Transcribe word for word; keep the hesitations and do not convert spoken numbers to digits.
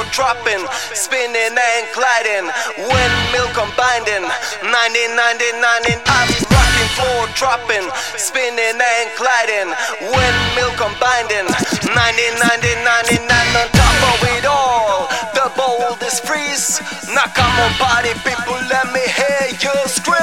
dropping, spinning and gliding, windmill combining, nineteen ninety-nine I'm rocking, floor dropping, spinning and gliding, windmill combining, nineteen ninety-nine on top of it all, the boldest freeze. Now come on party people, let me hear you scream.